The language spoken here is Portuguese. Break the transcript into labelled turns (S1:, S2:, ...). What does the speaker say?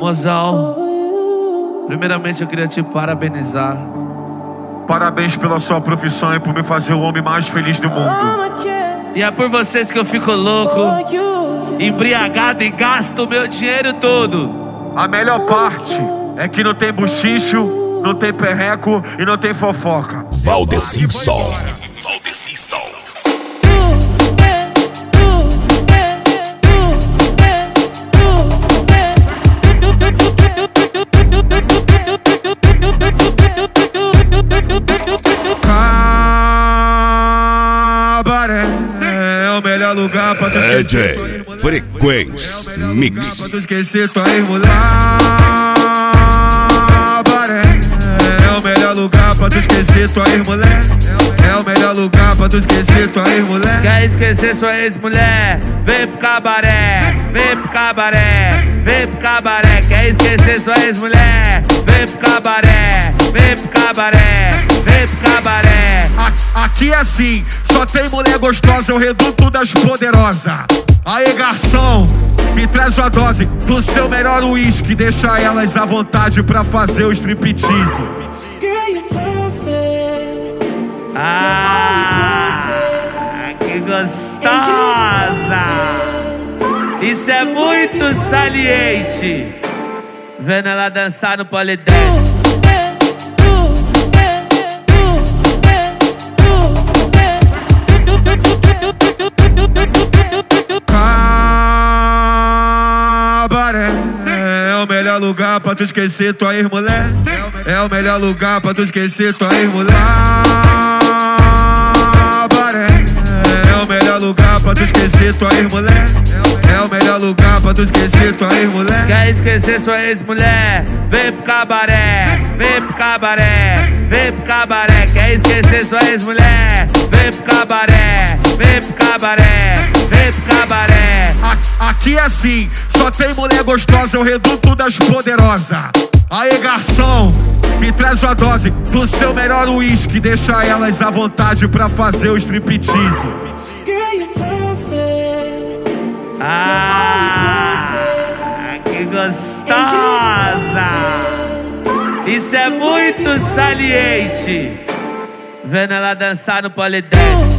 S1: Mozão, primeiramente eu queria te parabenizar.
S2: Parabéns pela sua profissão e por me fazer o homem mais feliz do mundo.
S1: E é por vocês que eu fico louco, embriagado e gasto o meu dinheiro todo.
S2: A melhor parte é que não tem buchicho, não tem perreco e não tem fofoca.
S3: Valdeci Sol. Valdeci Sol.
S2: Cabaré é o melhor lugar pra tu esquecer.
S3: DJ Frequência Mix.
S2: Pra tu esquecer tua ex-mulher. Cabaré é o melhor lugar pra tu esquecer tua ex-mulher. É o melhor lugar pra tu esquecer tua ex-mulher.
S1: Quer esquecer sua ex-mulher? Vem pro cabaré, vem pro cabaré, vem pro cabaré. Quer esquecer sua ex-mulher? Vem pro cabaré, vem pro cabaré, vem pro cabaré.
S2: Aqui é assim, só tem mulher gostosa, é o reduto das poderosas. Aê, garçom, me traz uma dose do seu melhor uísque. Deixa elas à vontade pra fazer o striptease.
S1: Que gostosa! Isso é muito saliente. Vendo ela dançar no polidense.
S2: Cabaré é o melhor lugar pra tu esquecer tua ex-mulher. É o melhor lugar pra tu esquecer tua ex-mulher. Cabaré é o melhor lugar pra tu esquecer tua ex-mulher. É o melhor lugar pra tu esquecer tua ex-mulher.
S1: Quer esquecer sua ex-mulher? Vem pro cabaré, vem pro cabaré, vem pro cabaré. Quer esquecer sua ex-mulher? Vem pro cabaré, vem pro cabaré, vem pro cabaré.
S2: Aqui é assim, só tem mulher gostosa, é o reduto das poderosas. Aê, garçom, me traz uma dose do seu melhor uísque. Deixa elas à vontade pra fazer o striptease.
S1: Que gostosa! Isso é muito saliente. Vendo ela dançar no polidense.